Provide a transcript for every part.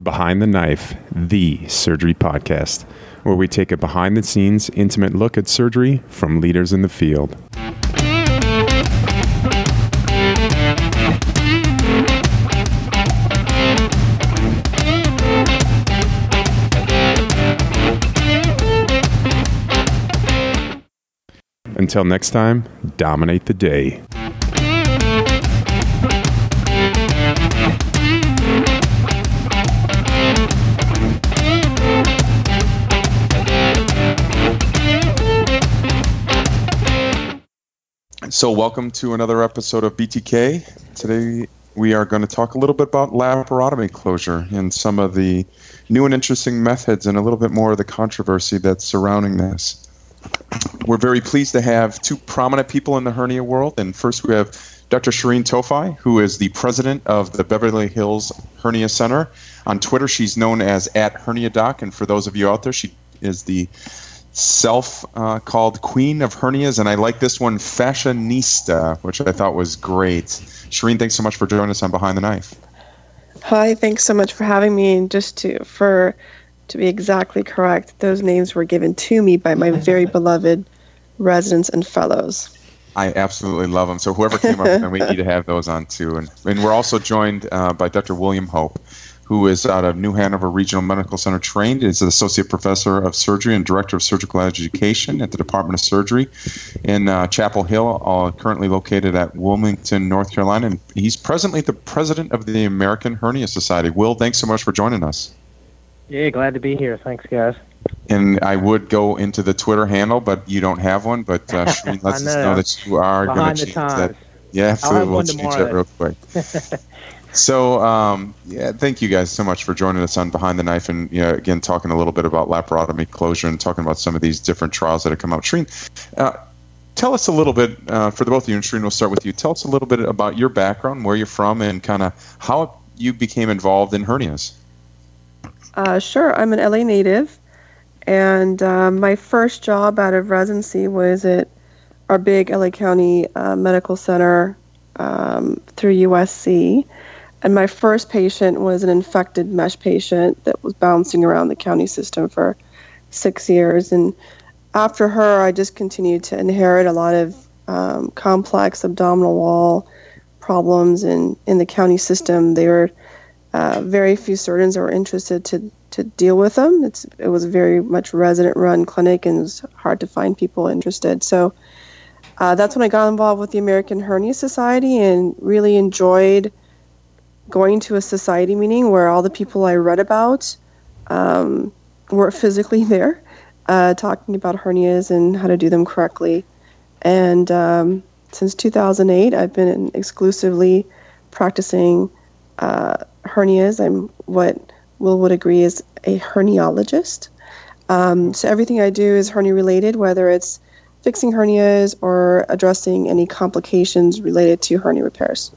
Behind the Knife, the surgery podcast, where we take a behind-the-scenes, intimate look at surgery from leaders in the field. Until next time, dominate the day. So welcome to another episode of BTK. Today we are going to talk a little bit about laparotomy closure and some of the new and interesting methods and a little bit more of the controversy that's surrounding this. We're very pleased to have two prominent people in the hernia world. And first we have Dr. Shireen Tofai, who is the president of the Beverly Hills Hernia Center. On Twitter, she's known as @HerniaDoc. And for those of you out there, she is the called Queen of Hernias, and I like this one, Fashionista, which I thought was great. Shireen, thanks so much for joining us on Behind the Knife. Hi, thanks so much for having me. And just to be exactly correct, those names were given to me by my very beloved residents and fellows. I absolutely love them. So whoever came up with them, we need to have those on too. And we're also joined by Dr. William Hope, who is out of New Hanover Regional Medical Center trained, is an associate professor of surgery and director of surgical education at the Department of Surgery in Chapel Hill, currently located at Wilmington, North Carolina. And he's presently the president of the American Hernia Society. Will, thanks so much for joining us. Yeah, glad to be here. Thanks, guys. And I would go into the Twitter handle, but you don't have one. But Shireen lets us know that you are going to change that. Yeah, absolutely. We'll change that real quick. So, thank you guys so much for joining us on Behind the Knife and, again, talking a little bit about laparotomy closure and talking about some of these different trials that have come out. Shireen, tell us a little bit, for the both of you, and Shireen, we'll start with you. Tell us a little bit about your background, where you're from, and kind of how you became involved in hernias. Sure. I'm an LA native, and my first job out of residency was at our big LA County Medical Center through USC. And my first patient was an infected mesh patient that was bouncing around the county system for 6 years. And after her, I just continued to inherit a lot of complex abdominal wall problems in the county system. There were very few surgeons that were interested to deal with them. It was a very much resident-run clinic, and it was hard to find people interested. So that's when I got involved with the American Hernia Society and really enjoyed going to a society meeting where all the people I read about were physically there, talking about hernias and how to do them correctly. And since 2008, I've been exclusively practicing hernias. I'm what Will would agree is a herniologist. So everything I do is hernia-related, whether it's fixing hernias or addressing any complications related to hernia repairs.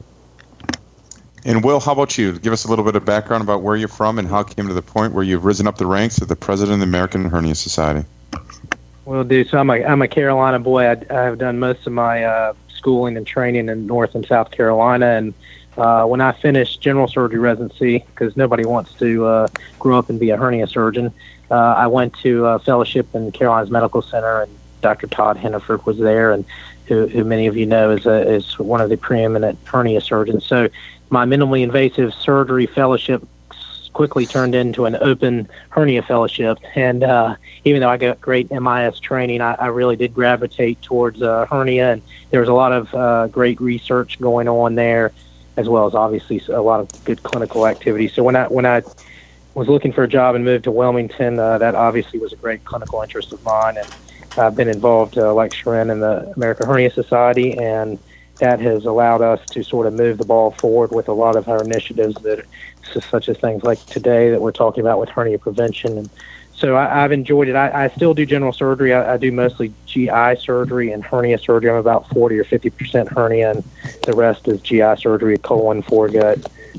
And Will, how about you? Give us a little bit of background about where you're from and how it came to the point where you've risen up the ranks to the president of the American Hernia Society. Will do. So I'm a Carolina boy. I've done most of my schooling and training in North and South Carolina. And when I finished general surgery residency, because nobody wants to grow up and be a hernia surgeon, I went to a fellowship in Carolinas Medical Center, and Dr. Todd Henneford was there, and who many of you know is one of the preeminent hernia surgeons. So my minimally invasive surgery fellowship quickly turned into an open hernia fellowship. And even though I got great MIS training, I really did gravitate towards hernia. And there was a lot of great research going on there, as well as obviously a lot of good clinical activity. So when I was looking for a job and moved to Wilmington, that obviously was a great clinical interest of mine. And I've been involved, like Shireen, in the American Hernia Society, and that has allowed us to sort of move the ball forward with a lot of our initiatives, such as things like today that we're talking about with hernia prevention. And so I've enjoyed it. I still do general surgery. I do mostly GI surgery and hernia surgery. I'm about 40 or 50% hernia, and the rest is GI surgery, colon, foregut,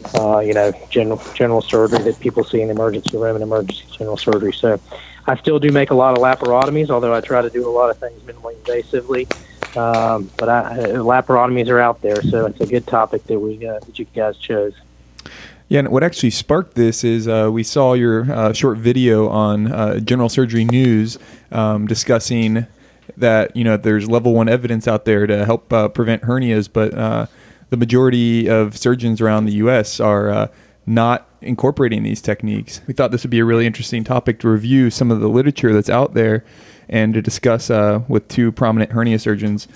general surgery that people see in the emergency room and emergency general surgery. So I still do make a lot of laparotomies, although I try to do a lot of things minimally invasively. But laparotomies are out there, so it's a good topic that you guys chose. Yeah, and what actually sparked this is we saw your short video on General Surgery News discussing that there's level 1 evidence out there to help prevent hernias, but the majority of surgeons around the U.S. are not incorporating these techniques. We thought this would be a really interesting topic to review some of the literature that's out there and to discuss with two prominent hernia surgeons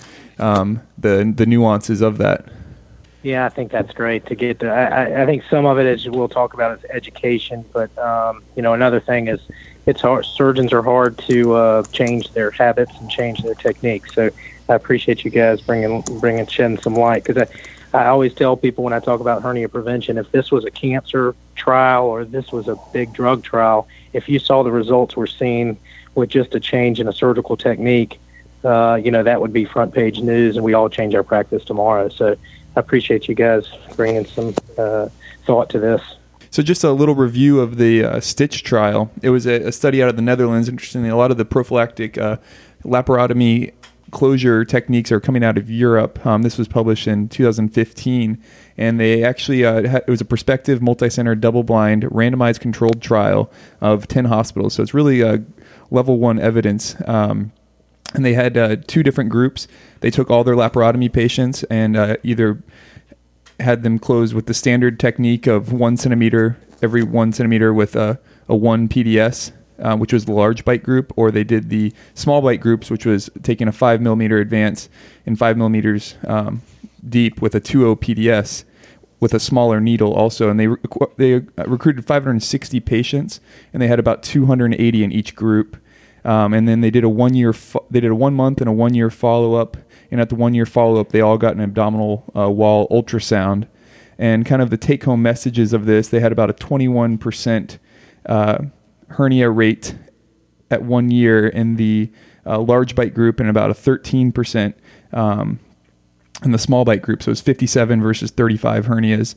the nuances of that. Yeah, I think that's great to get to. I think some of it, as we'll talk about, is education, but another thing is it's hard. Surgeons are hard to change their habits and change their techniques. So I appreciate you guys shedding some light, because I always tell people when I talk about hernia prevention, if this was a cancer trial or this was a big drug trial, if you saw the results we're seeing with just a change in a surgical technique, that would be front page news, and we all change our practice tomorrow. So I appreciate you guys bringing some thought to this. So just a little review of the STITCH trial. It was a study out of the Netherlands. Interestingly, a lot of the prophylactic laparotomy closure techniques are coming out of Europe. This was published in 2015, and they actually it was a prospective, multi-center, double-blind, randomized controlled trial of 10 hospitals. So it's really level 1 evidence. And they had two different groups. They took all their laparotomy patients and either had them close with the standard technique of 1 centimeter every 1 centimeter with a 1 PDS, which was the large bite group, or they did the small bite groups, which was taking a 5 millimeter advance and 5 millimeters deep with a 2.0 PDS with a smaller needle also. And they recruited 560 patients, and they had about 280 in each group. And then they did a 1 year, they did a 1 month and a 1 year follow-up. And at the 1 year follow-up, they all got an abdominal wall ultrasound. And kind of the take-home messages of this, they had about a 21% hernia rate at 1 year in the large bite group, and about a 13% in the small bite group. So it's 57 versus 35 hernias.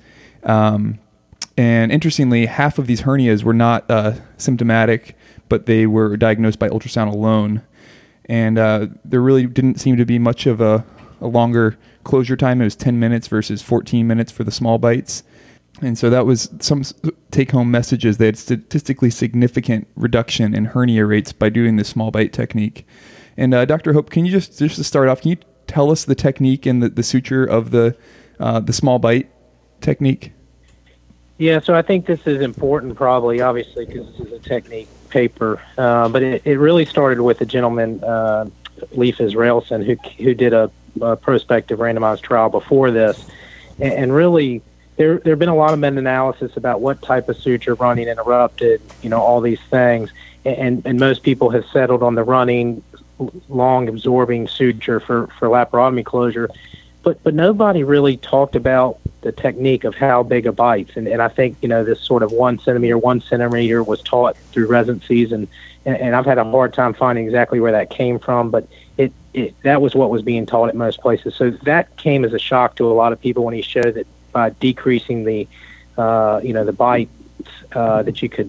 And interestingly, half of these hernias were not symptomatic, but they were diagnosed by ultrasound alone. And there really didn't seem to be much of a longer closure time. It was 10 minutes versus 14 minutes for the small bites. And so that was some take-home messages. They had statistically significant reduction in hernia rates by doing this small bite technique. And Dr. Hope, can you just to start off, can you tell us the technique and the suture of the small bite technique? Yeah, so I think this is important, probably, obviously, because this is a technique paper. But it really started with a gentleman, Leif Israelson, who did a prospective randomized trial before this. And really, there have been a lot of meta-analysis about what type of suture, running, interrupted, all these things. And most people have settled on the running, long absorbing suture for laparotomy closure. But nobody really talked about the technique of how big a bites. And I think, this sort of 1 centimeter was taught through residencies. And I've had a hard time finding exactly where that came from, but that was what was being taught at most places. So that came as a shock to a lot of people when he showed that by decreasing the bites that you could,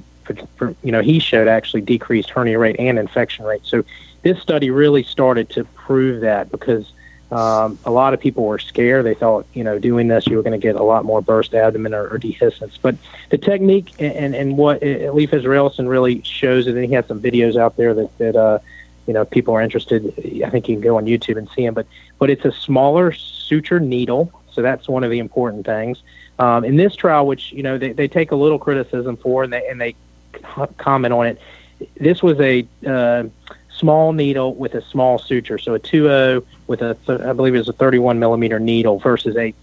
he showed actually decreased hernia rate and infection rate. So this study really started to prove that, because a lot of people were scared. They thought, doing this, you were going to get a lot more burst abdomen or dehiscence. But the technique and what Leif Israelson really shows it, and he has some videos out there that people are interested. I think you can go on YouTube and see them. But it's a smaller suture needle, so that's one of the important things. In this trial, which they take a little criticism for, and they comment on it. This was a small needle with a small suture, so a 2.0 with I believe it was a 31 millimeter needle versus a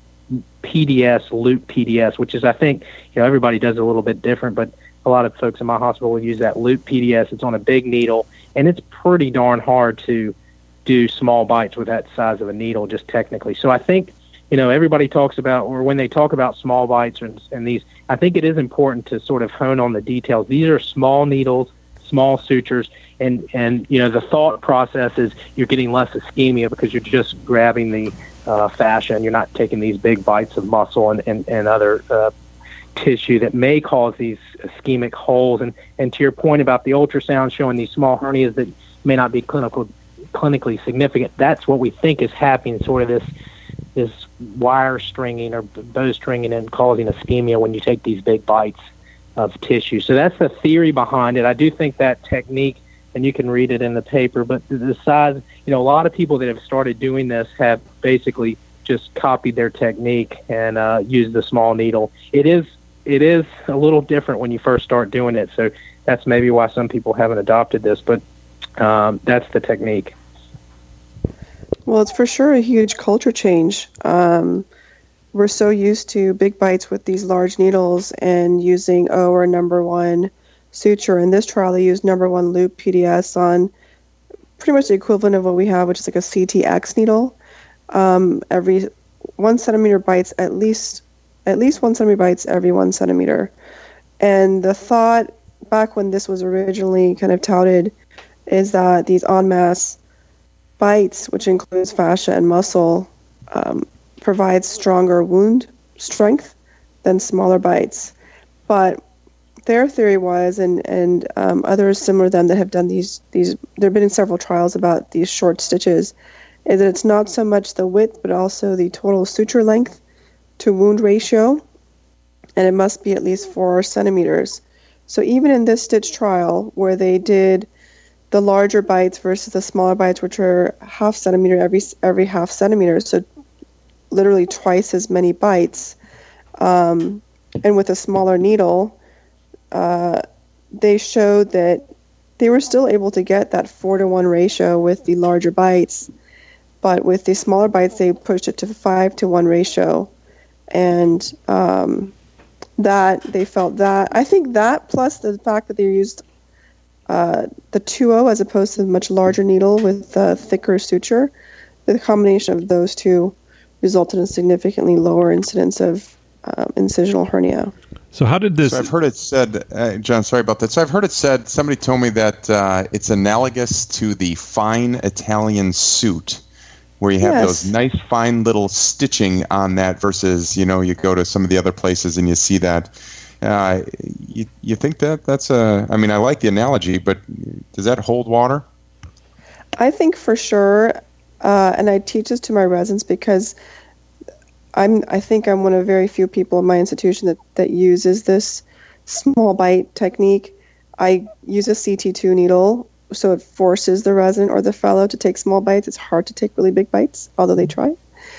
PDS, loop PDS, which is, I think, everybody does it a little bit different, but a lot of folks in my hospital will use that loop PDS. It's on a big needle, and it's pretty darn hard to do small bites with that size of a needle, just technically. So I think, everybody talks about, or when they talk about small bites and these, I think it is important to sort of hone on the details. These are small needles, small sutures, and the thought process is you're getting less ischemia because you're just grabbing the fascia, and you're not taking these big bites of muscle and other tissue that may cause these ischemic holes. And to your point about the ultrasound showing these small hernias that may not be clinically significant, that's what we think is happening, sort of this wire stringing or bowstringing and causing ischemia when you take these big bites of tissue. So that's the theory behind it. I do think that technique, and you can read it in the paper, but the size, a lot of people that have started doing this have basically just copied their technique and used the small needle. It is a little different when you first start doing it, so that's maybe why some people haven't adopted this, but that's the technique. Well, it's for sure a huge culture change. We're so used to big bites with these large needles and using O or number 1 suture. In this trial, they used number 1 loop PDS on pretty much the equivalent of what we have, which is like a CTX needle. Every 1 centimeter bites, at least 1 centimeter bites every 1 centimeter. And the thought back when this was originally kind of touted is that these en masse bites, which includes fascia and muscle, provides stronger wound strength than smaller bites. But their theory was, and others similar to them that have done these, there have been several trials about these short stitches, is that it's not so much the width, but also the total suture length to wound ratio, and it must be at least 4 centimeters. So even in this stitch trial, where they did the larger bites versus the smaller bites, which are half centimeter every half centimeter, so literally twice as many bites, and with a smaller needle, they showed that they were still able to get that 4-to-1 ratio with the larger bites, but with the smaller bites, they pushed it to 5-to-1 ratio, and that they felt that, I think that plus the fact that they used the 2O as opposed to the much larger needle with thicker suture, the combination of those two resulted in significantly lower incidence of incisional hernia. So how did this... So I've heard it said, John, sorry about that. So I've heard it said, somebody told me that it's analogous to the fine Italian suit, where you have those nice fine little stitching on that versus, you go to some of the other places and you see that. You think that's I mean, I like the analogy, but does that hold water? I think for sure, and I teach this to my residents because I think I'm one of very few people in my institution that uses this small bite technique. I use a CT2 needle, so it forces the resident or the fellow to take small bites. It's hard to take really big bites, although they try.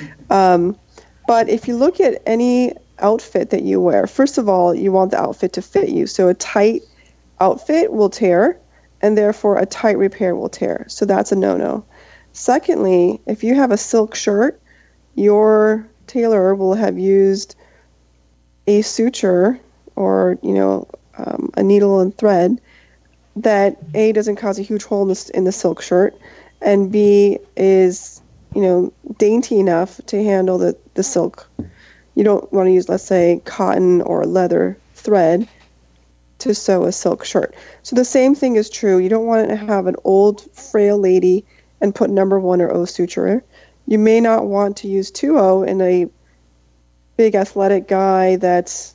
But if you look at any outfit that you wear, first of all, you want the outfit to fit you. So a tight outfit will tear, and therefore a tight repair will tear. So that's a no-no. Secondly, if you have a silk shirt, your tailor will have used a suture or, a needle and thread that A, doesn't cause a huge hole in the silk shirt, and B, is, dainty enough to handle the silk. You don't want to use, let's say, cotton or leather thread to sew a silk shirt. So the same thing is true. You don't want to have an old, frail lady and put number 1 or O suture. You may not want to use 2O in a big athletic guy that's,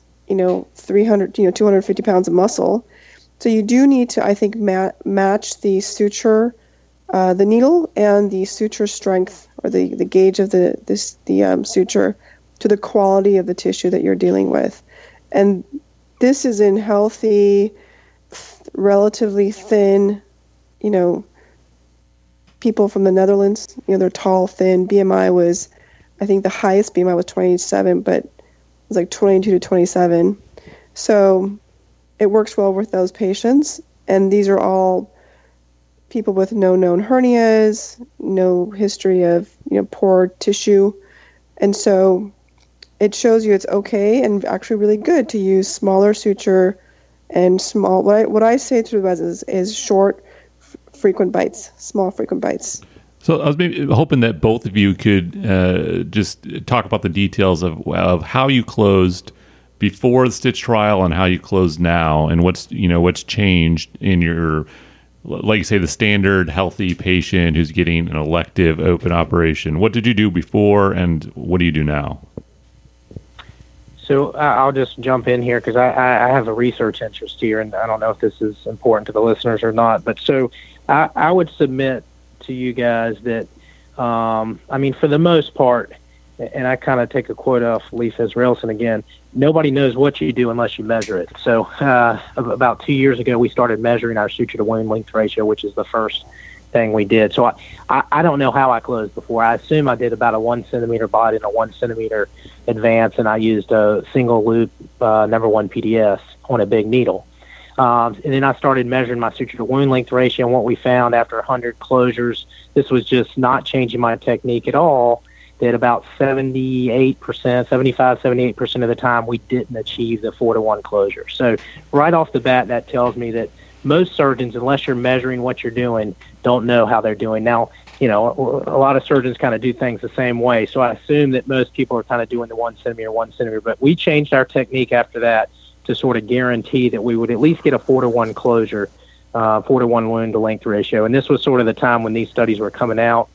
250 pounds of muscle. So you do need to, I think, match the suture, the needle and the suture strength or the gauge of the suture to the quality of the tissue that you're dealing with. And this is in healthy, relatively thin, people from the Netherlands. They're tall, thin. BMI was, I think the highest BMI was 27, but it was like 22 to 27. So it works well with those patients. And these are all people with no known hernias, no history of, poor tissue. And so it shows you it's okay and actually really good to use smaller suture and small. What I say to the residents is short, frequent bites, small, frequent bites. So I was maybe hoping that both of you could just talk about the details of how you closed before the stitch trial and how you close now, and what's changed in your, like you say, the standard healthy patient who's getting an elective open operation. What did you do before, and what do you do now? So I'll just jump in here because I have a research interest here, and I don't know if this is important to the listeners or not. But so I would submit to you guys that, for the most part, and I kind of take a quote off Leif Israelson again, nobody knows what you do unless you measure it. So about 2 years ago, we started measuring our suture to wound length ratio, which is the first thing we did. So I don't know how I closed before. I assume I did about a 1 centimeter bite and a 1 centimeter advance, and I used a single loop number 1 PDS on a big needle. And then I started measuring my suture to wound length ratio, and what we found after 100 closures, this was just not changing my technique at all, that about 78% of the time we didn't achieve the 4-to-1 closure. So right off the bat, that tells me that most surgeons, unless you're measuring what you're doing, don't know how they're doing. Now, a lot of surgeons kind of do things the same way, so I assume that most people are kind of doing the 1 centimeter, but we changed our technique after that to sort of guarantee that we would at least get a 4-to-1 closure, 4-to-1 wound to length ratio. And this was sort of the time when these studies were coming out.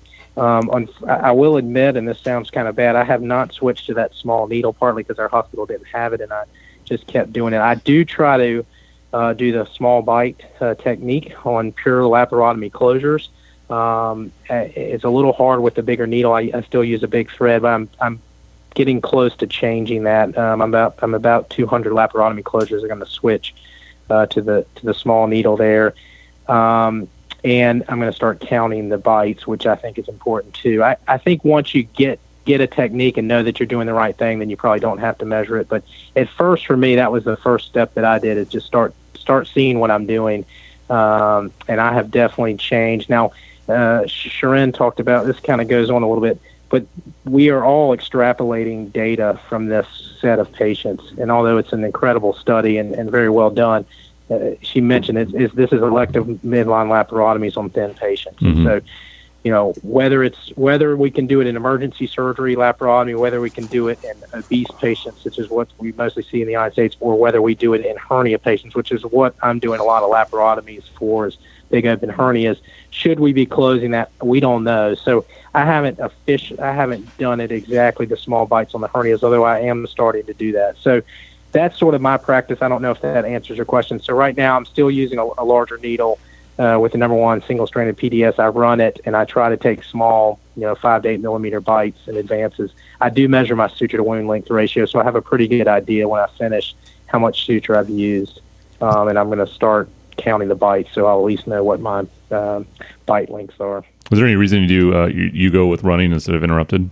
I will admit, and this sounds kind of bad, I have not switched to that small needle, partly because our hospital didn't have it, and I just kept doing it. I do try to do the small bite technique on pure laparotomy closures. It's a little hard with the bigger needle. I still use a big thread, but I'm getting close to changing that. I'm about 200 laparotomy closures. I'm going to switch to the small needle there, and I'm going to start counting the bites, which I think is important too. I think once you get a technique and know that you're doing the right thing, then you probably don't have to measure it. But at first, for me, that was the first step that I did, is just start seeing what I'm doing, and I have definitely changed. Now, Sharon talked about this, kind of goes on a little bit, but we are all extrapolating data from this set of patients. And although it's an incredible study and very well done, she mentioned this is elective midline laparotomies on thin patients. Mm-hmm. So, whether we can do it in emergency surgery laparotomy, whether we can do it in obese patients, which is what we mostly see in the United States, or whether we do it in hernia patients, which is what I'm doing a lot of laparotomies for, is big open hernias. Should we be closing that? We don't know. So I haven't done it exactly, the small bites on the hernias, although I am starting to do that. So that's sort of my practice. I don't know if that answers your question. So right now I'm still using a larger needle with the number 1 single-stranded PDS. I run it, and I try to take small, 5 to 8 millimeter bites and advances. I do measure my suture to wound length ratio, so I have a pretty good idea when I finish how much suture I've used, and I'm going to start counting the bites, so I'll at least know what my bite lengths are. Was there any reason you go with running instead of interrupted?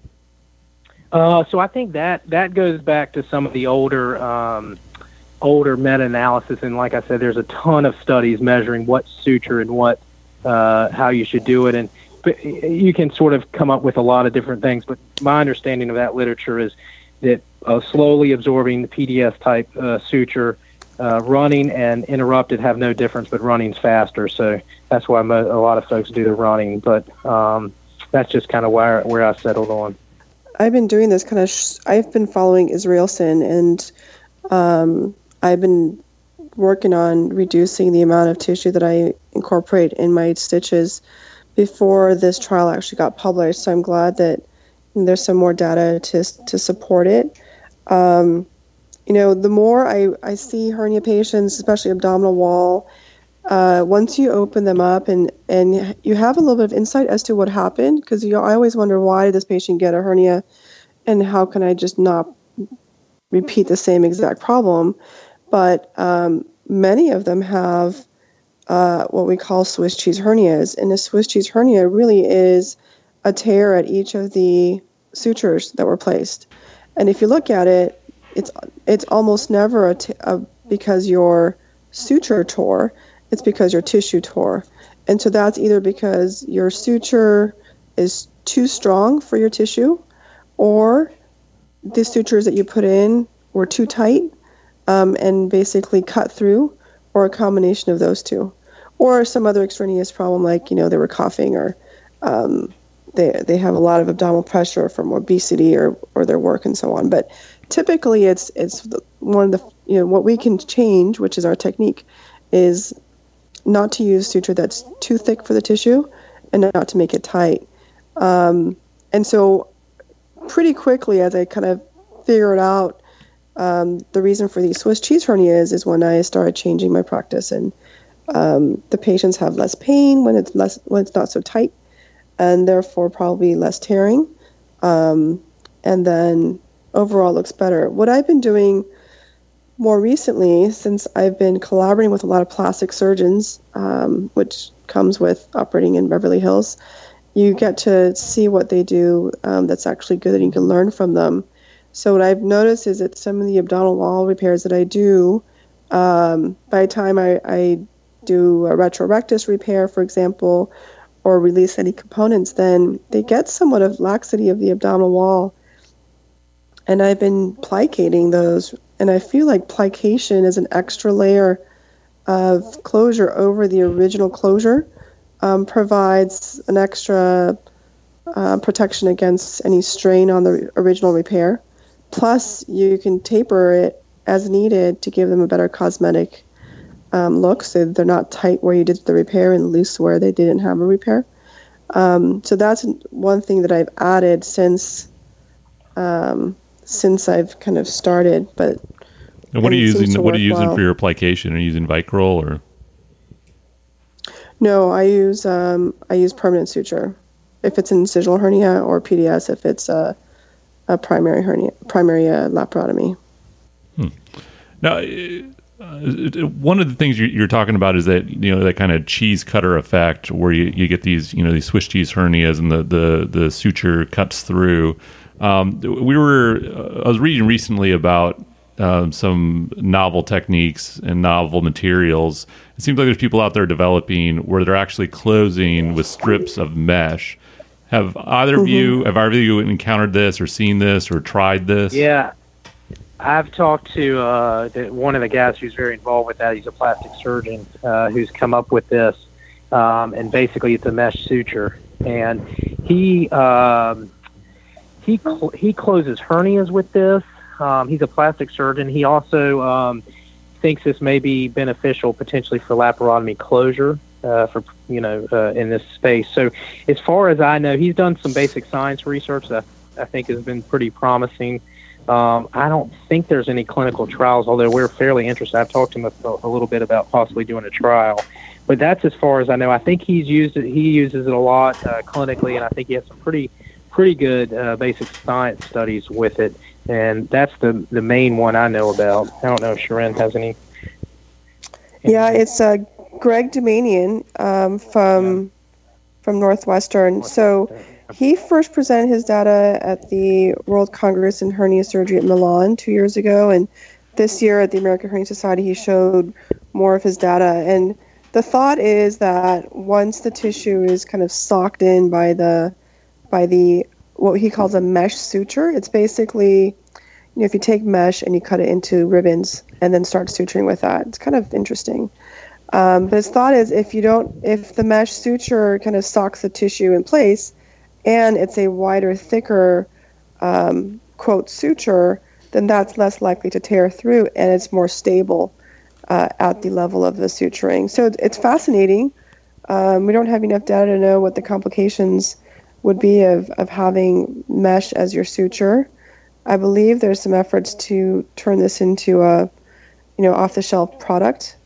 So I think that goes back to some of the older meta-analysis, and like I said, there's a ton of studies measuring what suture and what how you should do it, and you can sort of come up with a lot of different things. But my understanding of that literature is that slowly absorbing the PDS type suture, running and interrupted have no difference, but running's faster. So that's why a lot of folks do the running. But that's just kind of where I settled on. I've been doing this I've been following Israelson, and I've been working on reducing the amount of tissue that I incorporate in my stitches before this trial actually got published. So I'm glad that there's some more data to support it. The more I see hernia patients, especially abdominal wall, once you open them up and you have a little bit of insight as to what happened, because I always wonder, why did this patient get a hernia, and how can I just not repeat the same exact problem? But many of them have what we call Swiss cheese hernias, and a Swiss cheese hernia really is a tear at each of the sutures that were placed. And if you look at it, it's almost never because your suture tore. It's because your tissue tore. And so that's either because your suture is too strong for your tissue, or the sutures that you put in were too tight and basically cut through, or a combination of those two. Or some other extraneous problem, like, they were coughing, or they have a lot of abdominal pressure from obesity or their work and so on. But typically it's one of the, what we can change, which is our technique, is not to use suture that's too thick for the tissue and not to make it tight. And so pretty quickly, as I kind of figured out the reason for these Swiss cheese hernias, is when I started changing my practice, and the patients have less pain when it's not so tight, and therefore probably less tearing. and then overall looks better. What I've been doing more recently, since I've been collaborating with a lot of plastic surgeons, which comes with operating in Beverly Hills, you get to see what they do that's actually good, and you can learn from them. So what I've noticed is that some of the abdominal wall repairs that I do, by the time I do a retrorectus repair, for example, or release any components, then they get somewhat of laxity of the abdominal wall. And I've been plicating those, and I feel like plication is an extra layer of closure over the original closure, provides an extra protection against any strain on the original repair. Plus, you can taper it as needed to give them a better cosmetic look, so they're not tight where you did the repair and loose where they didn't have a repair. So that's one thing that I've added since I've kind of started. But and what are you using? What are you using for your plication? Are you using Vicryl or? No, I use permanent suture if it's an incisional hernia, or PDS if it's a primary laparotomy. Now, one of the things you're talking about is that that kind of cheese cutter effect where you get these these Swiss cheese hernias and the suture cuts through. I was reading recently about some novel techniques and novel materials. It seems like there's people out there developing where they're actually closing with strips of mesh. Have either of you encountered this or seen this or tried this? Yeah. I've talked to one of the guys who's very involved with that. He's a plastic surgeon who's come up with this, and basically it's a mesh suture. And he closes hernias with this. He's a plastic surgeon. He also thinks this may be beneficial potentially for laparotomy closure in this space. So as far as I know, he's done some basic science research that I think has been pretty promising. I don't think there's any clinical trials, although we're fairly interested. I've talked to him a little bit about possibly doing a trial, but that's as far as I know. I think he uses it a lot clinically, and I think he has some pretty good basic science studies with it, and that's the main one I know about. I don't know if Sharon has any. Yeah, it's Greg Dumanian from Northwestern. So he first presented his data at the World Congress in Hernia Surgery at Milan 2 years ago, and this year at the American Hernia Society he showed more of his data. And the thought is that once the tissue is kind of socked in by the what he calls a mesh suture, it's basically, if you take mesh and you cut it into ribbons and then start suturing with that, it's kind of interesting. But his thought is if the mesh suture kind of socks the tissue in place, and it's a wider, thicker, quote, suture, then that's less likely to tear through, and it's more stable at the level of the suturing. So it's fascinating. We don't have enough data to know what the complications would be of having mesh as your suture. I believe there's some efforts to turn this into a, off-the-shelf product.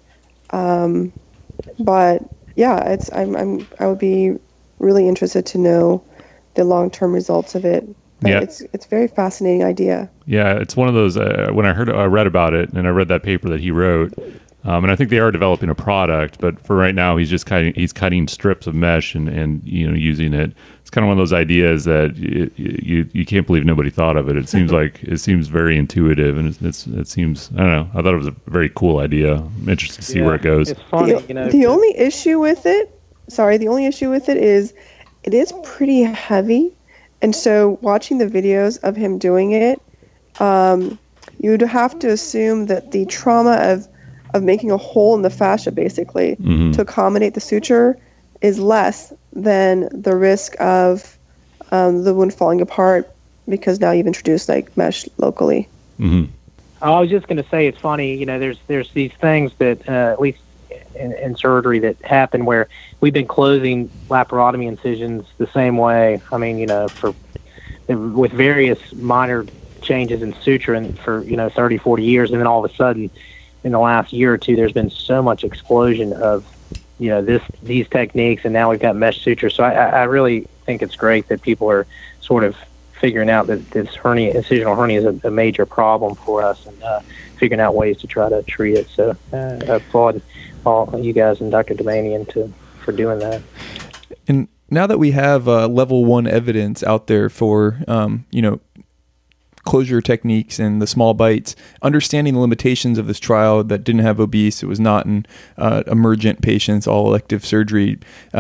But yeah, I would be really interested to know the long-term results of it. But yeah, it's a very fascinating idea. Yeah, it's one of those. When I read about it, and I read that paper that he wrote, and I think they are developing a product. But for right now, he's cutting strips of mesh and using it. It's kind of one of those ideas that you can't believe nobody thought of it. It seems very intuitive, and it seems, I don't know. I thought it was a very cool idea. I'm interested to see where it goes. It's funny, The only issue with it is it is pretty heavy, and so watching the videos of him doing it, you'd have to assume that the trauma of making a hole in the fascia basically to accommodate the suture is less than the risk of the wound falling apart, because now you've introduced like mesh locally. Mm-hmm. I was just going to say, it's funny, there's these things that at least in surgery that happen where we've been closing laparotomy incisions the same way. I mean, with various minor changes in suture and for 30, 40 years, and then all of a sudden in the last year or two there's been so much explosion of these techniques, and now we've got mesh suture. So I really think it's great that people are sort of figuring out that this incisional hernia is a major problem for us, and figuring out ways to try to treat it. So I applaud all you guys and Dr. Damanian for doing that. And now that we have level 1 evidence out there for, closure techniques and the small bites, understanding the limitations of this trial that didn't have obese, it was not in emergent patients, all elective surgery.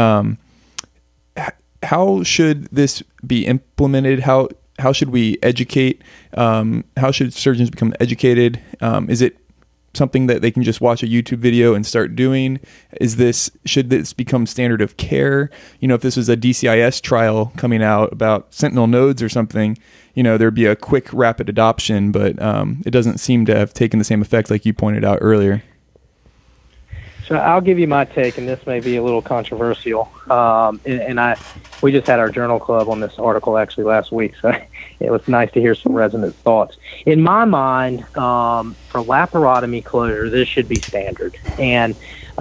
How should this be implemented? How should we educate? How should surgeons become educated? Is it something that they can just watch a YouTube video and start doing? Should this become standard of care? If this was a DCIS trial coming out about sentinel nodes or something, there'd be a quick, rapid adoption, but it doesn't seem to have taken the same effect like you pointed out earlier. So I'll give you my take, and this may be a little controversial. We just had our journal club on this article actually last week, so it was nice to hear some resonant thoughts. In my mind, for laparotomy closure, this should be standard, and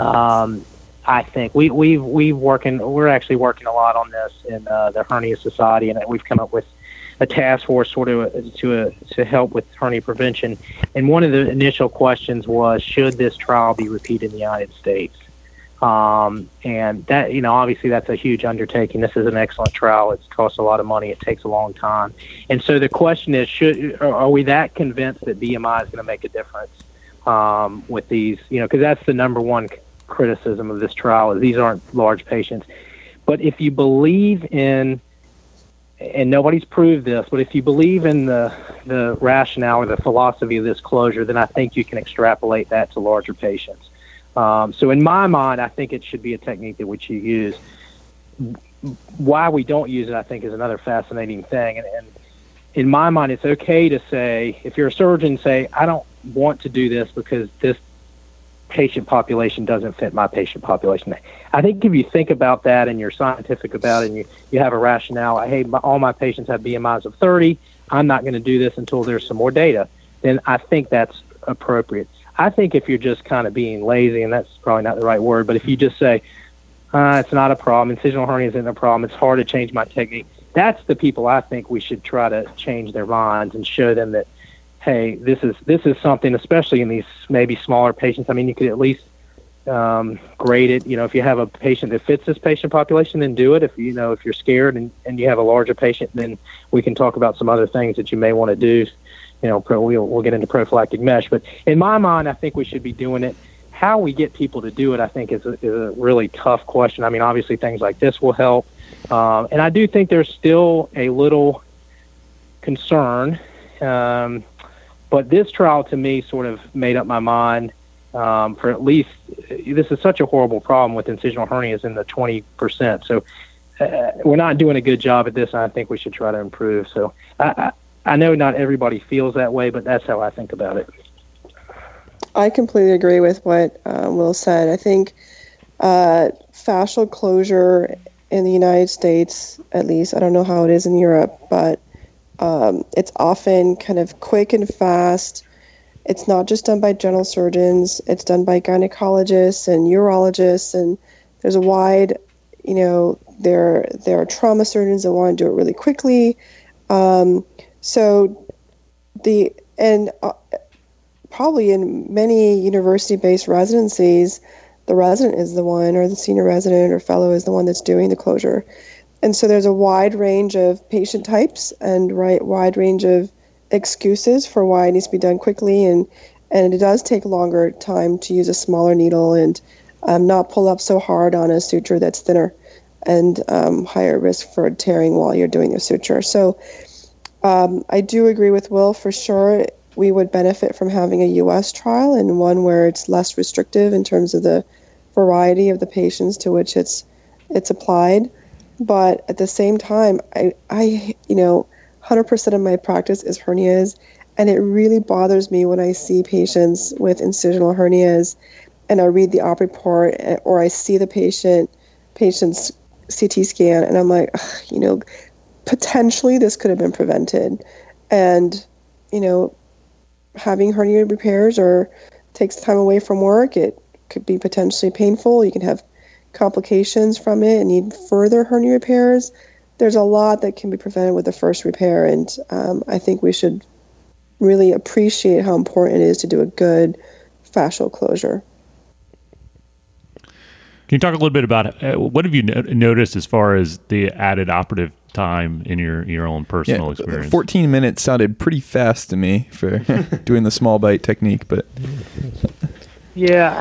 I think we're actually working a lot on this in the Hernia Society, and we've come up with a task force to help with hernia prevention. And one of the initial questions was, should this trial be repeated in the United States? And that, obviously that's a huge undertaking. This is an excellent trial. It's cost a lot of money. It takes a long time. And so the question is, are we that convinced that BMI is going to make a difference with these? Because that's the number one criticism of this trial, is these aren't large patients. But if you believe in, and nobody's proved this, but if you believe in the rationale or the philosophy of this closure, then I think you can extrapolate that to larger patients. So in my mind, I think it should be a technique that which you use. Why we don't use it, I think, is another fascinating thing. And in my mind, it's okay to say, if you're a surgeon, say, I don't want to do this because this patient population doesn't fit my patient population. I think if you think about that and you're scientific about it and you have a rationale, hey, all my patients have BMIs of 30, I'm not going to do this until there's some more data, then I think that's appropriate. I think if you're just kind of being lazy, and that's probably not the right word, but if you just say, it's not a problem, incisional hernia isn't a problem, it's hard to change my technique, that's the people I think we should try to change their minds and show them that, hey, this is something, especially in these maybe smaller patients. I mean, you could at least grade it. If you have a patient that fits this patient population, then do it. If you're scared and you have a larger patient, then we can talk about some other things that you may want to do. We'll get into prophylactic mesh. But in my mind, I think we should be doing it. How we get people to do it, I think, is a really tough question. I mean, obviously things like this will help. And I do think there's still a little concern. But this trial, to me, sort of made up my mind for at least, this is such a horrible problem with incisional hernias in the 20%. So we're not doing a good job at this, and I think we should try to improve. So I know not everybody feels that way, but that's how I think about it. I completely agree with what Will said. I think fascial closure in the United States, at least, I don't know how it is in Europe, but it's often kind of quick and fast. It's not just done by general surgeons. It's done by gynecologists and urologists, and there's a wide, there are trauma surgeons that want to do it really quickly. Probably in many university-based residencies, the resident is the one, or the senior resident or fellow is the one that's doing the closure. And so there's a wide range of patient types and wide range of excuses for why it needs to be done quickly, and it does take longer time to use a smaller needle and not pull up so hard on a suture that's thinner and higher risk for tearing while you're doing the suture. So I do agree with Will for sure. We would benefit from having a U.S. trial and one where it's less restrictive in terms of the variety of the patients to which it's applied. But at the same time, I 100% of my practice is hernias, and it really bothers me when I see patients with incisional hernias and I read the op report or I see the patient's CT scan, and I'm like, potentially this could have been prevented. And, having hernia repairs or takes time away from work, it could be potentially painful. You can have complications from it and need further hernia repairs. there's a lot that can be prevented with the first repair, and I think we should really appreciate how important it is to do a good fascial closure. Can you talk a little bit about what have you noticed as far as the added operative time in your own personal experience? 14 minutes sounded pretty fast to me for doing the small bite technique, but yeah,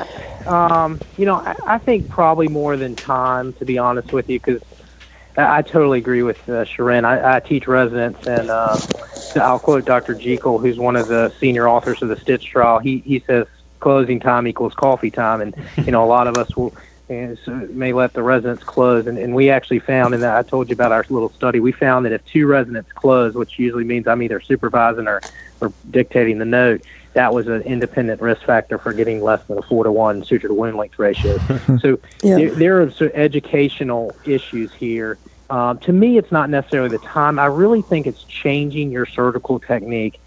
I think probably more than time, to be honest with you, because I totally agree with Sharon. I teach residents, and I'll quote Dr. Jekyll, who's one of the senior authors of the Stitch trial. He says closing time equals coffee time, and a lot of us may let the residents close, and we actually found, and I told you about our little study, we found that if 2 residents close, which usually means I'm either supervising or dictating the note, that was an independent risk factor for getting less than a 4-to-1 suture to wound length ratio. So there are educational issues here. To me, it's not necessarily the time. I really think it's changing your surgical technique,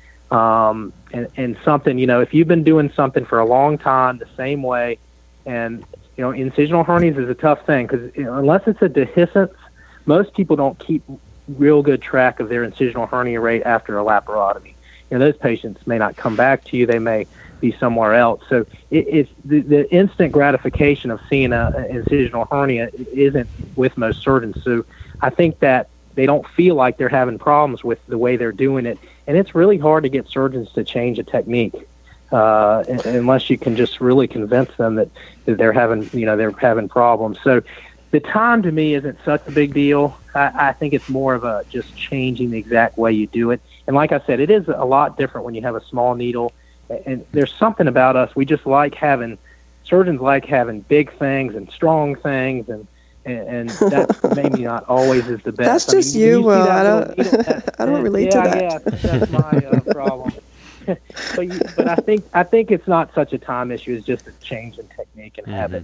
and something, if you've been doing something for a long time the same way, and incisional hernias is a tough thing because unless it's a dehiscence, most people don't keep real good track of their incisional hernia rate after a laparotomy. Those patients may not come back to you; they may be somewhere else. So it's the instant gratification of seeing an incisional hernia isn't with most surgeons. So I think that they don't feel like they're having problems with the way they're doing it, and it's really hard to get surgeons to change a technique. Unless you can just really convince them that they're having problems. So the time to me isn't such a big deal. I think it's more of a just changing the exact way you do it. And like I said, it is a lot different when you have a small needle. And there's something about us. We just surgeons like having big things and strong things, and that maybe not always is the best. That's just you, Will. I don't relate to that. Yeah, that's my problem. But I think it's not such a time issue. It's just a change in technique and habit.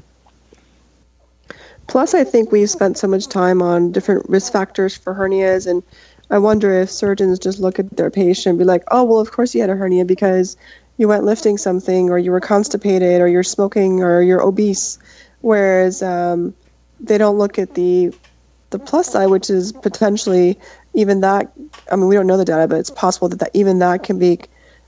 Plus, I think we've spent so much time on different risk factors for hernias, and I wonder if surgeons just look at their patient and be like, oh, well, of course you had a hernia because you went lifting something, or you were constipated, or you're smoking, or you're obese, whereas they don't look at the plus side, which is potentially even that. I mean, we don't know the data, but it's possible that even that can be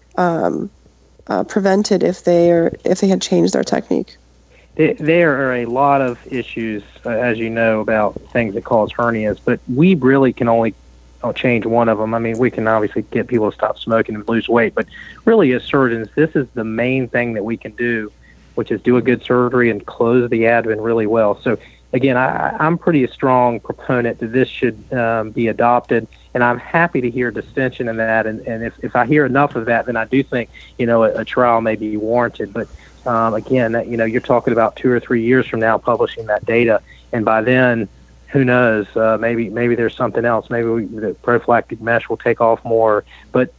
prevented if they had changed their technique. There are a lot of issues, as you know, about things that cause hernias, but we really can only change one of them. I mean, we can obviously get people to stop smoking and lose weight, but really as surgeons, this is the main thing that we can do, which is do a good surgery and close the abdomen really well. So again, I'm pretty a strong proponent that this should be adopted, and I'm happy to hear distension in that. And if I hear enough of that, then I do think a trial may be warranted. But again, you're talking about 2 or 3 years from now publishing that data, and by then, who knows? Maybe there's something else. Maybe the prophylactic mesh will take off more. But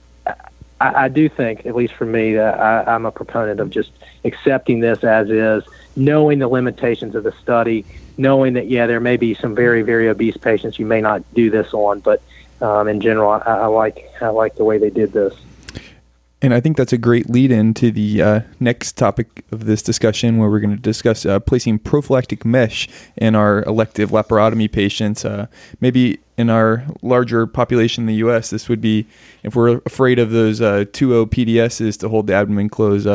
I do think, at least for me, that I'm a proponent of just accepting this as is, knowing the limitations of the study, knowing that, there may be some very, very obese patients you may not do this on, but in general, I like the way they did this. And I think that's a great lead-in to the next topic of this discussion, where we're going to discuss placing prophylactic mesh in our elective laparotomy patients. Maybe in our larger population in the U.S., this would be, if we're afraid of those 2O PDSs to hold the abdomen closed,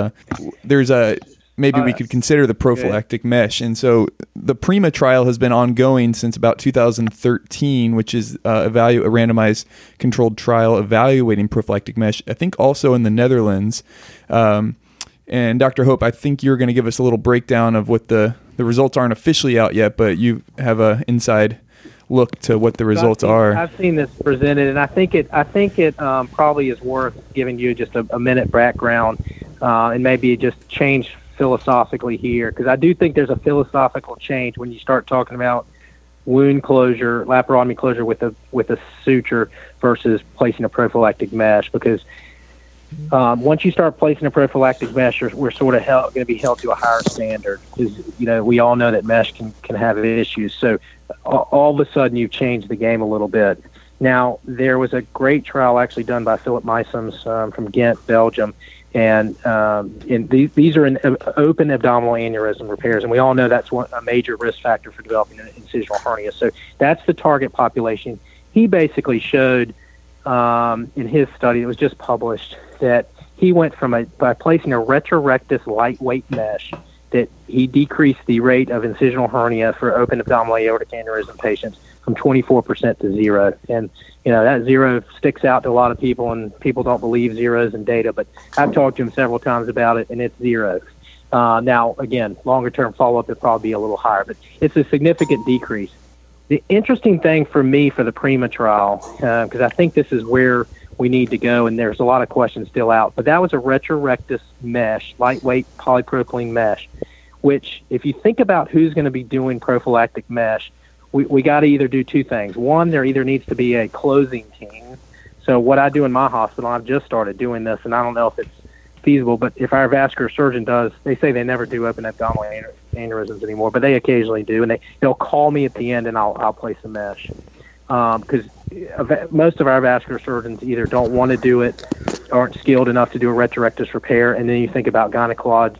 we could consider the prophylactic mesh. And so the PRIMA trial has been ongoing since about 2013, which is a randomized controlled trial evaluating prophylactic mesh, I think also in the Netherlands. And Dr. Hope, I think you're going to give us a little breakdown of what the results aren't officially out yet, but you have an inside look to what the results are. I've seen this presented, and I think it probably is worth giving you just a minute background and maybe just change philosophically here, because I do think there's a philosophical change when you start talking about wound closure, laparotomy closure with a suture versus placing a prophylactic mesh, because once you start placing a prophylactic mesh, we're sort of going to be held to a higher standard, because we all know that mesh can have issues. So all of a sudden you've changed the game a little bit. Now, there was a great trial actually done by Philip Meisums from Ghent, Belgium, And these are open abdominal aneurysm repairs, and we all know that's a major risk factor for developing an incisional hernia. So that's the target population. He basically showed in his study, it was just published, that he went by placing a retrorectus lightweight mesh, that he decreased the rate of incisional hernia for open abdominal aortic aneurysm patients from 24% to 0. And, that 0 sticks out to a lot of people, and people don't believe zeros in data, but I've talked to him several times about it, and it's 0. Now, again, longer-term follow-up would probably be a little higher, but it's a significant decrease. The interesting thing for me for the PRIMA trial, because I think this is where we need to go, and there's a lot of questions still out, but that was a retrorectus mesh, lightweight polypropylene mesh, which if you think about who's going to be doing prophylactic mesh, we got to either do two things. One, there either needs to be a closing team. So what I do in my hospital, I've just started doing this, and I don't know if it's feasible, but if our vascular surgeon does, they say they never do open abdominal aneurysms anymore, but they occasionally do, and they'll call me at the end, and I'll place a mesh. Because most of our vascular surgeons either don't want to do it, aren't skilled enough to do a retrorectus repair, and then you think about gynecologists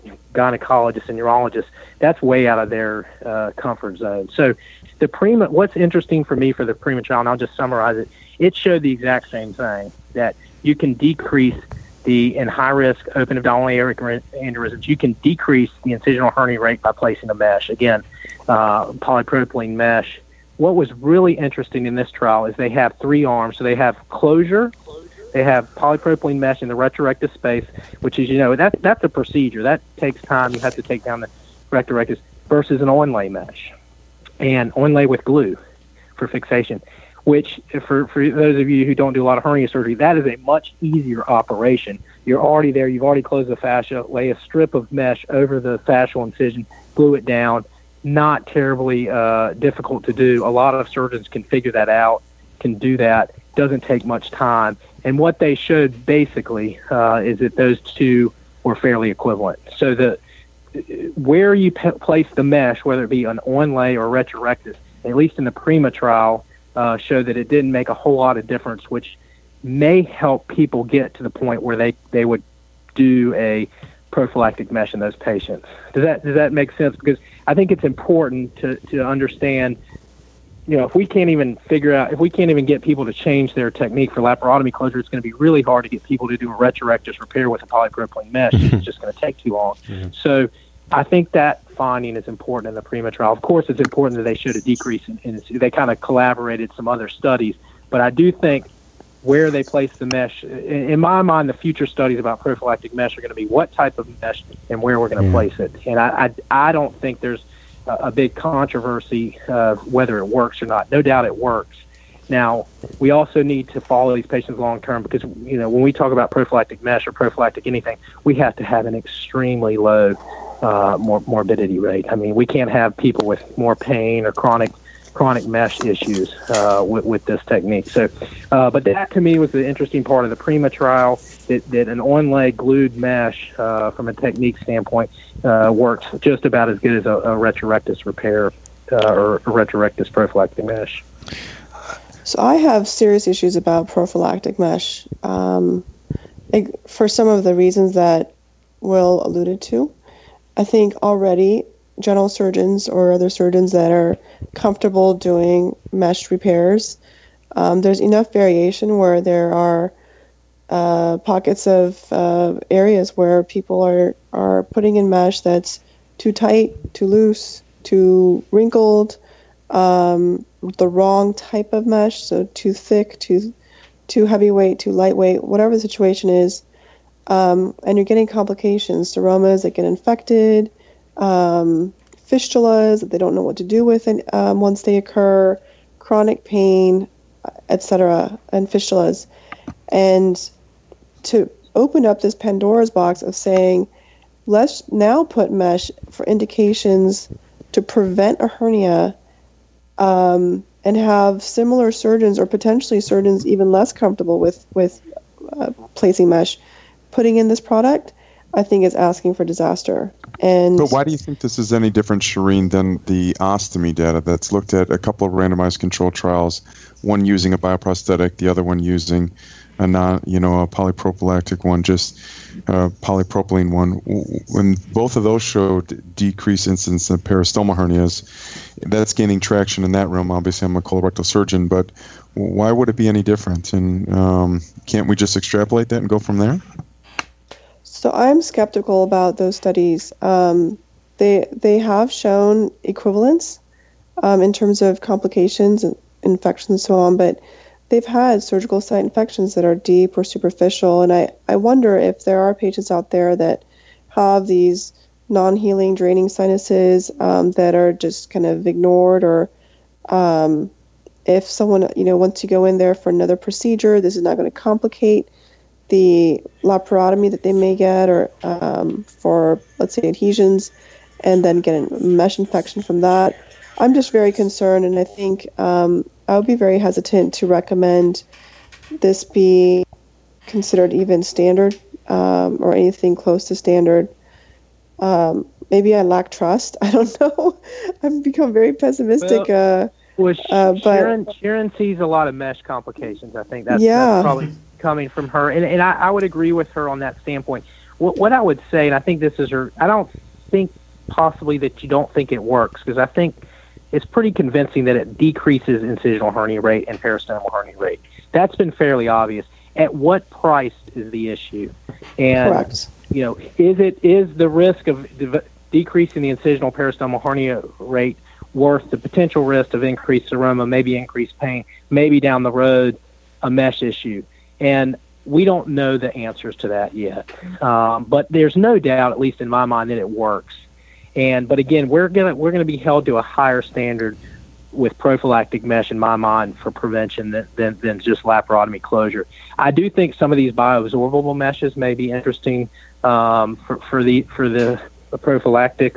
and urologists, that's way out of their comfort zone. So the PRIMA, what's interesting for me for the PRIMA trial, and I'll just summarize it, it showed the exact same thing, that you can decrease in high-risk open abdominal aortic aneurysms, you can decrease the incisional hernia rate by placing a mesh. Again, polypropylene mesh. What was really interesting in this trial is they have 3 arms. So they have closure, they have polypropylene mesh in the retrorectus space, which is, that's a procedure. That takes time. You have to take down the retrorectus, versus an onlay mesh, and onlay with glue for fixation, which for those of you who don't do a lot of hernia surgery, that is a much easier operation. You're already there. You've already closed the fascia, lay a strip of mesh over the fascial incision, glue it down. Not terribly difficult to do. A lot of surgeons can figure that out, can do that. Doesn't take much time. And what they showed basically is that those two were fairly equivalent. So where you place the mesh, whether it be an onlay or retrorectus, at least in the PRIMA trial, showed that it didn't make a whole lot of difference, which may help people get to the point where they would do a prophylactic mesh in those patients. Does that make sense? Because I think it's important to understand, if we can't even get people to change their technique for laparotomy closure, it's going to be really hard to get people to do a retrorectus repair with a polypropylene mesh. It's just going to take too long. Mm-hmm. So I think that finding is important in the PRIMA trial. Of course, it's important that they showed a decrease in they kind of collaborated some other studies, but I do think where they place the mesh, in my mind, the future studies about prophylactic mesh are going to be what type of mesh and where we're going to place it. And I don't think there's a big controversy of whether it works or not. No doubt it works. Now, we also need to follow these patients long term, because when we talk about prophylactic mesh or prophylactic anything, we have to have an extremely low morbidity rate. I mean, we can't have people with more pain or chronic mesh issues with this technique. So, but that to me was the interesting part of the PRIMA trial, that an onlay glued mesh from a technique standpoint works just about as good as a retrorectus repair or a retrorectus prophylactic mesh. So I have serious issues about prophylactic mesh for some of the reasons that Will alluded to. I think already general surgeons or other surgeons that are comfortable doing mesh repairs, there's enough variation where there are pockets of areas where people are putting in mesh that's too tight, too loose, too wrinkled, the wrong type of mesh, so too thick, too heavyweight, too lightweight, whatever the situation is, and you're getting complications, seromas that get infected, fistulas that they don't know what to do with once they occur, chronic pain, etc., and fistulas. And to open up this Pandora's box of saying, let's now put mesh for indications to prevent a hernia, and have similar surgeons or potentially surgeons even less comfortable with placing mesh, putting in this product, I think is asking for disaster. But why do you think this is any different, Shireen, than the ostomy data that's looked at a couple of randomized control trials, one using a bioprosthetic, the other one using a polyprophylactic one, just polypropylene one. When both of those showed decreased incidence of peristoma hernias, that's gaining traction in that realm. Obviously, I'm a colorectal surgeon, but why would it be any different? And can't we just extrapolate that and go from there? So I'm skeptical about those studies. They have shown equivalence in terms of complications and infections and so on, but they've had surgical site infections that are deep or superficial, and I wonder if there are patients out there that have these non-healing draining sinuses that are just kind of ignored, or if someone, wants to go in there for another procedure, this is not going to complicate the laparotomy that they may get, or for, let's say, adhesions, and then get a mesh infection from that. I'm just very concerned, and I think I would be very hesitant to recommend this be considered even standard or anything close to standard. Maybe I lack trust. I don't know. I've become very pessimistic. Sharon sees a lot of mesh complications. I think that's probably coming from her, and I would agree with her on that standpoint. What I would say, and I think this is her, I don't think possibly that you don't think it works, because I think it's pretty convincing that it decreases incisional hernia rate and peristomal hernia rate. That's been fairly obvious. At what price is the issue? And correct. Is the risk of decreasing the incisional peristomal hernia rate worth the potential risk of increased seroma, maybe increased pain, maybe down the road a mesh issue? And we don't know the answers to that yet. But there's no doubt, at least in my mind, that it works. But again, we're gonna be held to a higher standard with prophylactic mesh in my mind for prevention than just laparotomy closure. I do think some of these bioabsorbable meshes may be interesting for the prophylactic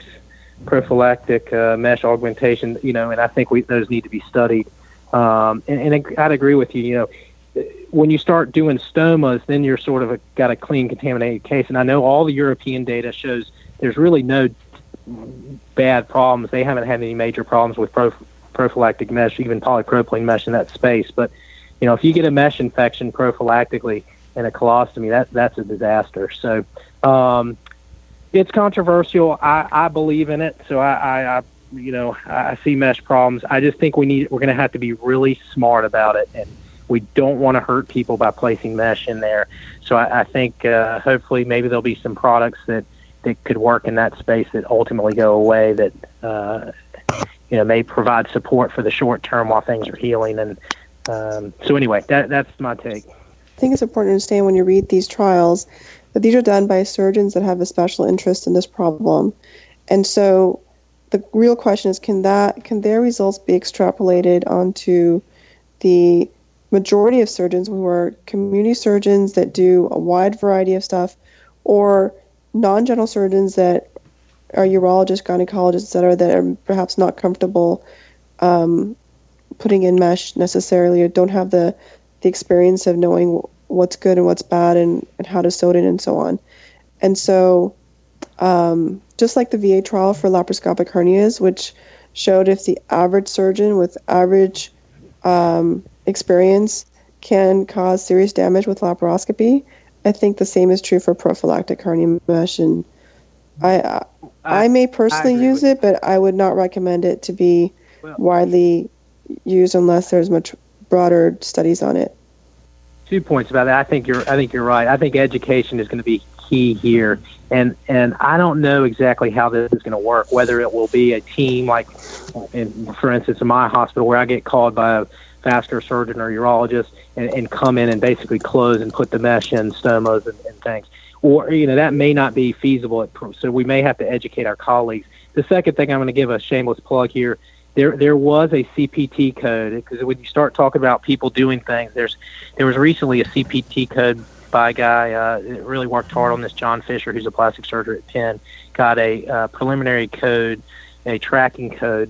mesh augmentation. And I think those need to be studied. And I'd agree with you. When you start doing stomas, then you're sort of got a clean contaminated case. And I know all the European data shows there's really no bad problems. They haven't had any major problems with prophylactic mesh, even polypropylene mesh in that space. But if you get a mesh infection prophylactically and a colostomy, that's a disaster. So it's controversial. I believe in it. So I see mesh problems. I just think we're going to have to be really smart about it, and we don't want to hurt people by placing mesh in there. So I think hopefully maybe there'll be some products that could work in that space that ultimately go away, that may provide support for the short term while things are healing. And so anyway, that's my take. I think it's important to understand when you read these trials that these are done by surgeons that have a special interest in this problem. And so the real question is, can their results be extrapolated onto the majority of surgeons who are community surgeons that do a wide variety of stuff, or non-general surgeons that are urologists, gynecologists, etc., that are perhaps not comfortable putting in mesh necessarily, or don't have the experience of knowing what's good and what's bad and how to sew it in and so on. And so just like the VA trial for laparoscopic hernias, which showed if the average surgeon with average experience can cause serious damage with laparoscopy, I think the same is true for prophylactic hernia mesh. And I may personally use it, but I would not recommend it to be widely used unless there's much broader studies on it. 2 points about that. I think you're right. I think education is going to be key here, and I don't know exactly how this is going to work. Whether it will be a team, like for instance, in my hospital, where I get called by a vascular surgeon or urologist and come in and basically close and put the mesh in stomas and things. Or, that may not be feasible. So we may have to educate our colleagues. The second thing, I'm going to give a shameless plug here. There was a CPT code, because when you start talking about people doing things, there was recently a CPT code by a guy that really worked hard on this, John Fisher, who's a plastic surgeon at Penn, got a preliminary code, a tracking code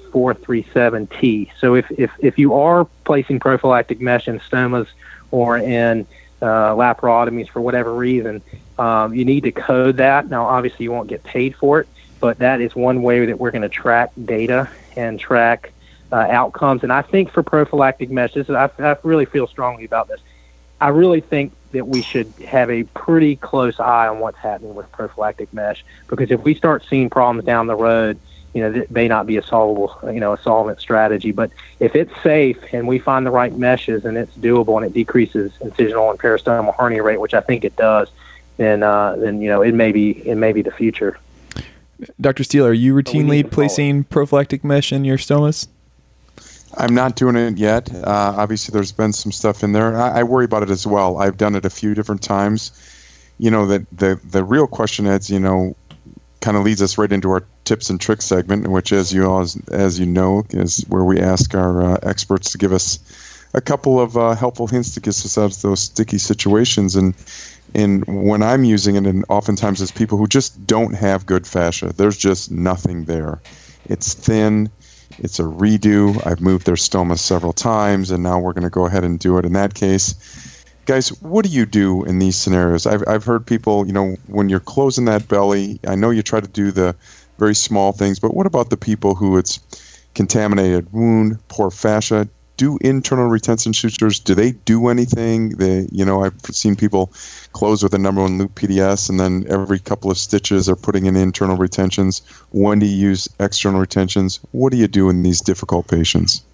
0437T. So if you are placing prophylactic mesh in stomas or in laparotomies for whatever reason, you need to code that. Now, obviously, you won't get paid for it, but that is one way that we're going to track data and track outcomes. And I think for prophylactic mesh, I really feel strongly about this. I really think that we should have a pretty close eye on what's happening with prophylactic mesh, because if we start seeing problems down the road, it may not be a solvent strategy. But if it's safe and we find the right meshes and it's doable and it decreases incisional and peristomal hernia rate, which I think it does, then it may be the future. Dr. Steele, are you routinely placing prophylactic mesh in your stomas? I'm not doing it yet. Obviously, there's been some stuff in there. I worry about it as well. I've done it a few different times. That the real question is, kind of leads us right into our tips and tricks segment, which, as you know, is where we ask our experts to give us a couple of helpful hints to get us out of those sticky situations. And when I'm using it, and oftentimes it's people who just don't have good fascia. There's just nothing there. It's thin. It's a redo. I've moved their stoma several times, and now we're going to go ahead and do it in that case. Guys, what do you do in these scenarios? I've heard people, when you're closing that belly, I know you try to do the very small things, but what about the people who it's contaminated wound, poor fascia? Do internal retention sutures, do they do anything? I've seen people close with a number 1 loop PDS, and then every couple of stitches are putting in internal retentions. When do you use external retentions? What do you do in these difficult patients?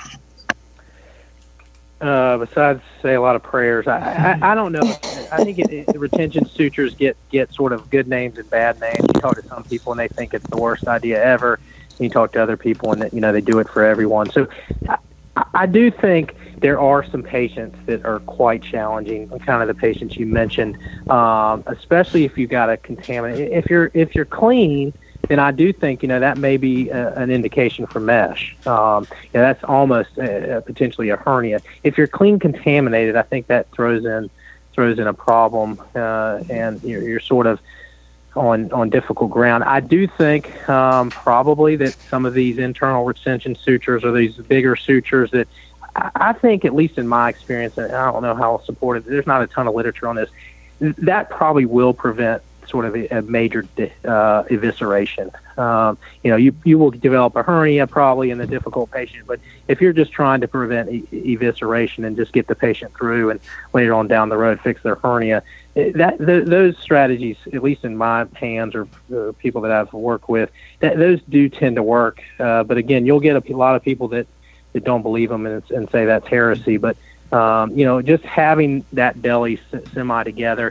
Besides say a lot of prayers, I don't know. I think retention sutures get sort of good names and bad names. You talk to some people and they think it's the worst idea ever. And you talk to other people and they do it for everyone. So I do think there are some patients that are quite challenging, kind of the patients you mentioned, especially if you've got a contaminant. If you're clean, then I do think that may be an indication for mesh. That's almost potentially a hernia. If you're clean contaminated, I think that throws in a problem, and you're sort of on difficult ground. I do think probably that some of these internal retention sutures or these bigger sutures that I think, at least in my experience, and I don't know how supported, there's not a ton of literature on this, that probably will prevent sort of a major evisceration. You will develop a hernia probably in the difficult patient, but if you're just trying to prevent evisceration and just get the patient through and later on down the road fix their hernia, those strategies, at least in my hands or people that I've worked with, those do tend to work. But again, you'll get a lot of people that don't believe them and say that's heresy. But just having that belly semi together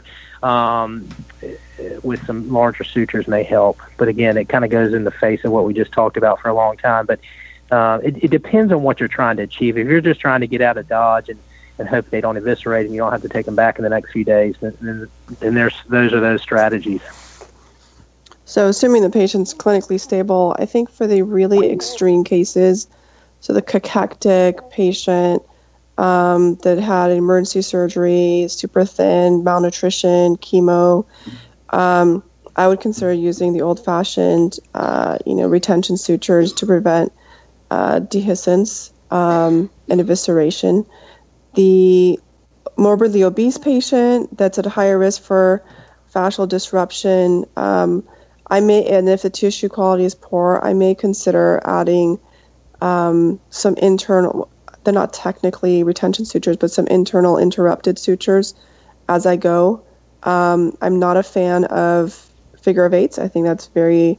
with some larger sutures may help. But again, it kind of goes in the face of what we just talked about for a long time. But it depends on what you're trying to achieve. If you're just trying to get out of Dodge and hope they don't eviscerate and you don't have to take them back in the next few days, then those are those strategies. So assuming the patient's clinically stable, I think for the really extreme cases, so the cachectic patient that had emergency surgery, super thin, malnutrition, chemo, I would consider using the old-fashioned, retention sutures to prevent dehiscence and evisceration. The morbidly obese patient that's at a higher risk for fascial disruption, and if the tissue quality is poor, I may consider adding some internal, they're not technically retention sutures, but some internal interrupted sutures as I go. I'm not a fan of figure of eights. I think that's very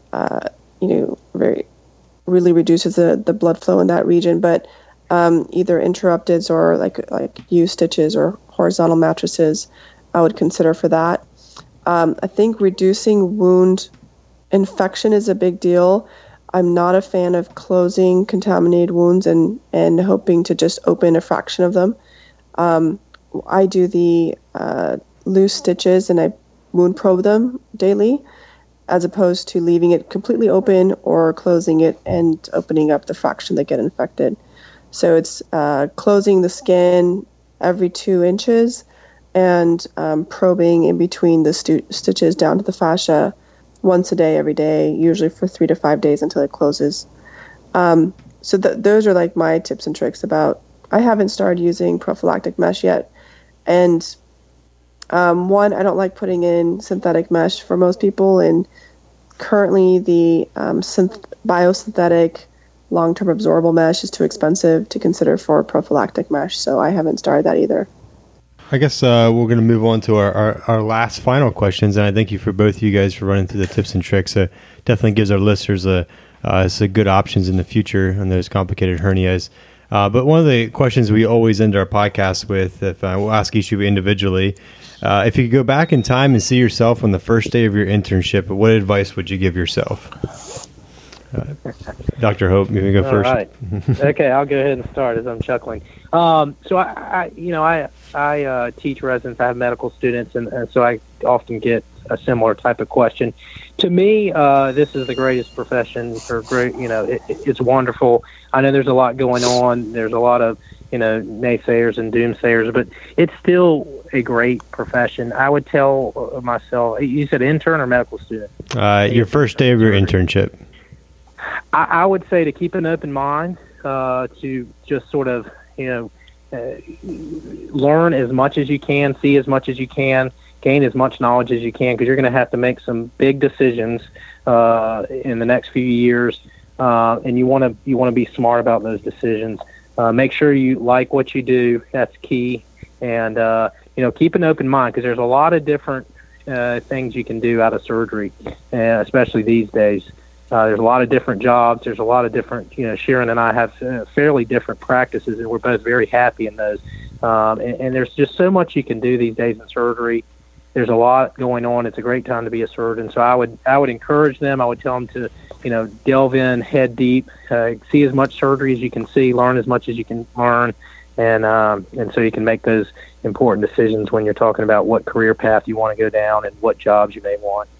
really reduces the blood flow in that region. But either interrupteds or like U stitches or horizontal mattresses, I would consider for that. I think reducing wound infection is a big deal. I'm not a fan of closing contaminated wounds and hoping to just open a fraction of them. I do the loose stitches and I wound probe them daily, as opposed to leaving it completely open or closing it and opening up the fraction that get infected. So it's closing the skin every 2 inches and probing in between the stitches down to the fascia once a day, every day, usually for 3 to 5 days until it closes. So those are like my tips and tricks about. I haven't started using prophylactic mesh yet. And one, I don't like putting in synthetic mesh for most people. And currently the biosynthetic long-term absorbable mesh is too expensive to consider for prophylactic mesh. So I haven't started that either. I guess we're going to move on to our last final questions, and I thank you for both of you guys for running through the tips and tricks. It definitely gives our listeners some good options in the future on those complicated hernias. But one of the questions we always end our podcast with, if I will ask each of you individually, if you could go back in time and see yourself on the first day of your internship, what advice would you give yourself? Dr. Hope, you can go first. All right. Okay, I'll go ahead and start as I'm chuckling. So I teach residents. I have medical students, and so I often get a similar type of question. To me, this is the greatest profession. It's wonderful. I know there's a lot going on. There's a lot of naysayers and doomsayers, but it's still a great profession. I would tell myself. You said intern or medical student? Your first day of your internship. I would say to keep an open mind, to just sort of, learn as much as you can, see as much as you can, gain as much knowledge as you can, because you're going to have to make some big decisions in the next few years, and you want to be smart about those decisions. Make sure you like what you do. That's key, and keep an open mind, because there's a lot of different things you can do out of surgery, especially these days. There's a lot of different jobs. There's a lot of different, Sharon and I have fairly different practices, and we're both very happy in those. And there's just so much you can do these days in surgery. There's a lot going on. It's a great time to be a surgeon. So I would encourage them. I would tell them to, delve in head deep, see as much surgery as you can see, learn as much as you can learn. And so you can make those important decisions when you're talking about what career path you want to go down and what jobs you may want.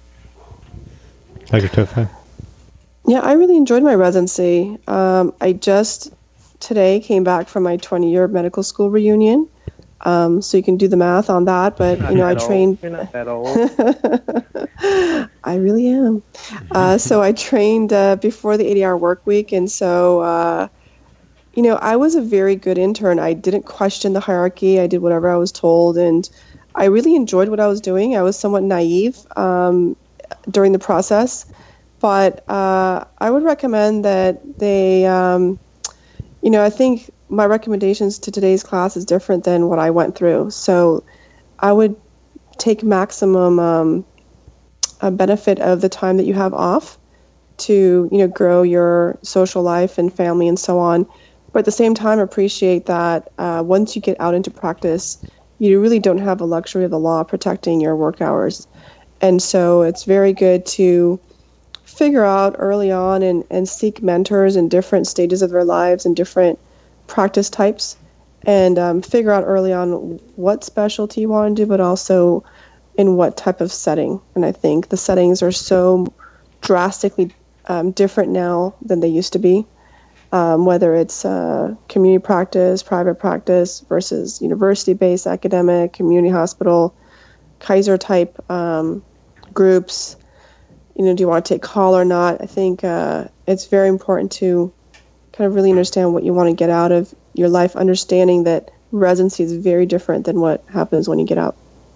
Dr. Tofai? Yeah, I really enjoyed my residency. I just today came back from my 20-year medical school reunion. So you can do the math on that. But, I trained. You're not that old. I really am. So I trained before the 80-hour work week. And so, I was a very good intern. I didn't question the hierarchy. I did whatever I was told. And I really enjoyed what I was doing. I was somewhat naive during the process. But I would recommend that they, I think my recommendations to today's class is different than what I went through. So I would take maximum benefit of the time that you have off to, grow your social life and family and so on. But at the same time, appreciate that once you get out into practice, you really don't have the luxury of the law protecting your work hours. And so it's very good to figure out early on and seek mentors in different stages of their lives and different practice types, and figure out early on what specialty you want to do, but also in what type of setting. And I think the settings are so drastically different now than they used to be, whether it's community practice, private practice versus university-based academic, community hospital, Kaiser type groups. Do you want to take call or not? I think it's very important to kind of really understand what you want to get out of your life, understanding that residency is very different than what happens when you get out.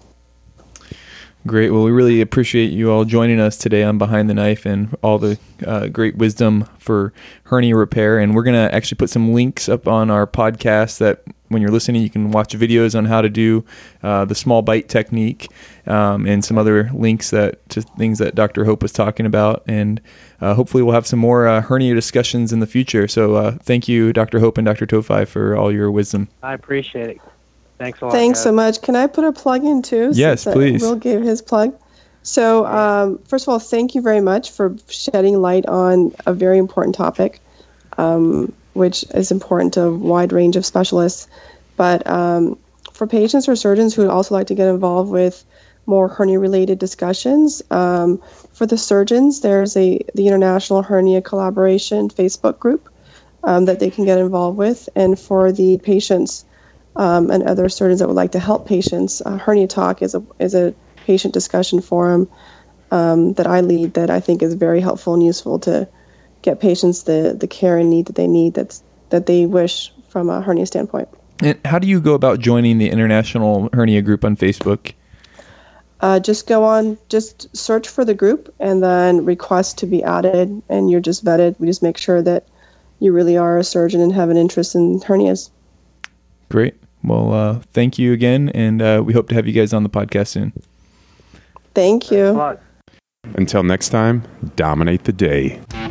Great. Well, we really appreciate you all joining us today on Behind the Knife and all the great wisdom for hernia repair. And we're going to actually put some links up on our podcast that when you're listening, you can watch videos on how to do the small bite technique, and some other links to things that Dr. Hope was talking about. And hopefully we'll have some more hernia discussions in the future. So thank you, Dr. Hope and Dr. Tofai, for all your wisdom. I appreciate it. Thanks a lot. Thanks guys. so much. Can I put a plug in too? Yes, please. Will gave his plug. So first of all, thank you very much for shedding light on a very important topic, which is important to a wide range of specialists. But for patients or surgeons who would also like to get involved with more hernia-related discussions, for the surgeons, there's the International Hernia Collaboration Facebook group that they can get involved with. And for the patients and other surgeons that would like to help patients, Hernia Talk is a patient discussion forum that I lead that I think is very helpful and useful to get patients the care and need that they need that they wish from a hernia standpoint. And how do you go about joining the International Hernia group on Facebook? Just search for the group and then request to be added, and you're just vetted. We just make sure that you really are a surgeon and have an interest in hernias. Great. Well, thank you again, and we hope to have you guys on the podcast soon. Thank you. Until next time, dominate the day.